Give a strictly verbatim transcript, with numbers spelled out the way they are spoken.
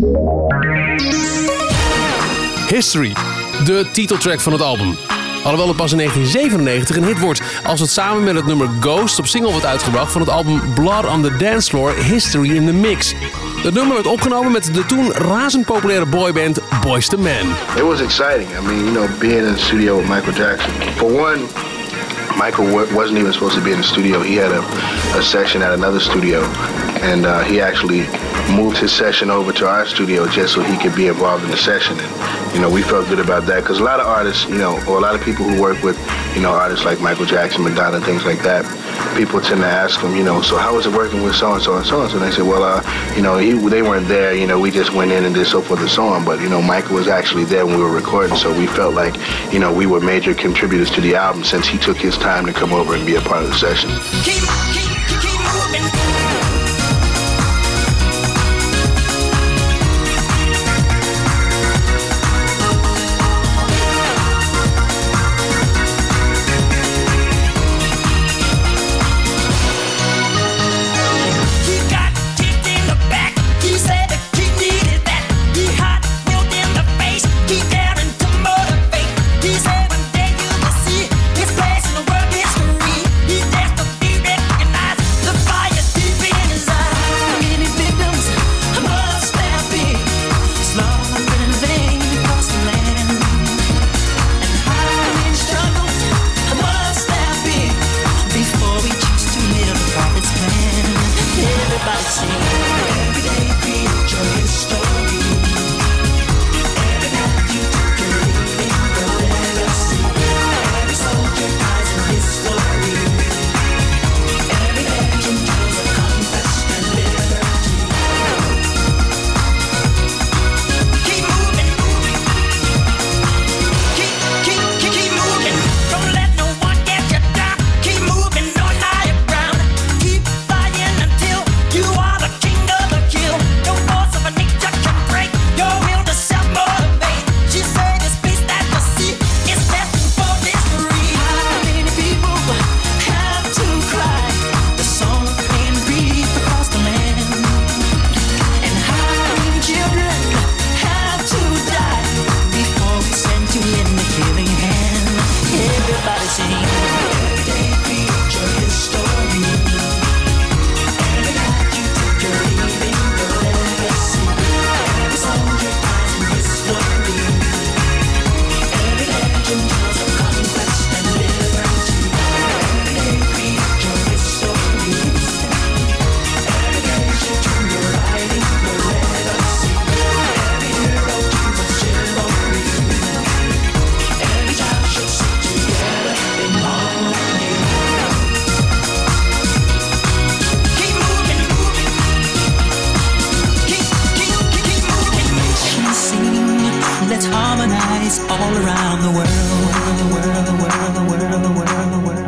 History, de titeltrack van het album. Alhoewel het pas in negentien zevenennegentig een hit wordt als het samen met het nummer Ghost op single wordt uitgebracht van het album Blood on the Dance Floor, History in the Mix. Het nummer werd opgenomen met de toen razend populaire boyband Boyz two Men. It was exciting. I mean, you know, being in the studio with Michael Jackson. For one, Michael wasn't even supposed to be in the studio. He had a, a session at another studio, and uh, he actually moved his session over to our studio just so he could be involved in the session. And, you know, we felt good about that because a lot of artists, you know, or a lot of people who work with, you know, artists like Michael Jackson, Madonna, and things like that, people tend to ask them, you know, so how was it working with so-and-so and so-and-so? And they say, well, uh, you know, he, they weren't there, you know, we just went in and did so forth and so on. But, you know, Michael was actually there when we were recording, so we felt like, you know, we were major contributors to the album since he took his time to come over and be a part of the session. Keep, keep, keep, keep moving. Let's harmonize all around the world, the world, the world, the world, the world, the world.